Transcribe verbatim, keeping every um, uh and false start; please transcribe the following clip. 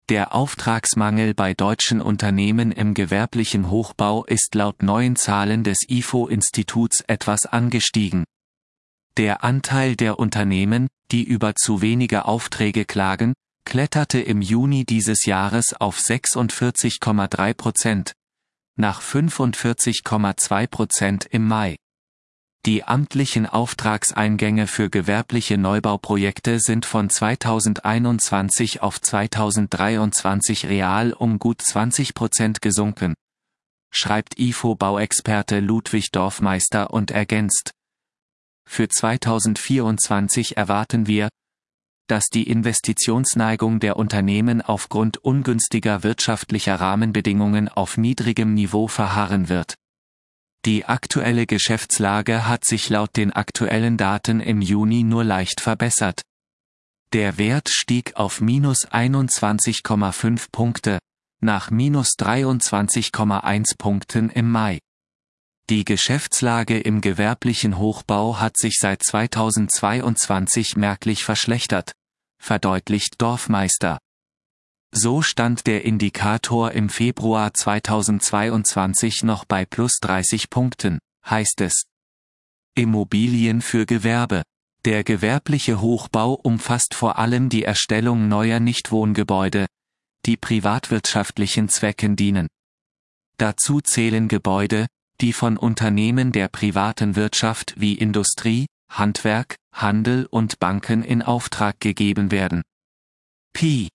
Der Auftragsmangel bei deutschen Unternehmen im gewerblichen Hochbau ist laut neuen Zahlen des I F O-Instituts etwas angestiegen. Der Anteil der Unternehmen, die über zu wenige Aufträge klagen, kletterte im Juni dieses Jahres auf sechsundvierzig Komma drei Prozent, nach fünfundvierzig Komma zwei Prozent im Mai. Die amtlichen Auftragseingänge für gewerbliche Neubauprojekte sind von zweitausendeinundzwanzig auf zweitausenddreiundzwanzig real um gut zwanzig Prozent gesunken, schreibt I F O-Bauexperte Ludwig Dorfmeister und ergänzt: Für zweitausendvierundzwanzig erwarten wir, dass die Investitionsneigung der Unternehmen aufgrund ungünstiger wirtschaftlicher Rahmenbedingungen auf niedrigem Niveau verharren wird. Die aktuelle Geschäftslage hat sich laut den aktuellen Daten im Juni nur leicht verbessert. Der Wert stieg auf minus einundzwanzig Komma fünf Punkte, nach minus dreiundzwanzig Komma eins Punkten im Mai. Die Geschäftslage im gewerblichen Hochbau hat sich seit zweitausendzweiundzwanzig merklich verschlechtert, verdeutlicht Dorfmeister. So stand der Indikator im Februar zweitausendzweiundzwanzig noch bei plus dreißig Punkten, heißt es. Immobilien für Gewerbe. Der gewerbliche Hochbau umfasst vor allem die Erstellung neuer Nichtwohngebäude, die privatwirtschaftlichen Zwecken dienen. Dazu zählen Gebäude, die von Unternehmen der privaten Wirtschaft wie Industrie, Handwerk, Handel und Banken in Auftrag gegeben werden. Pi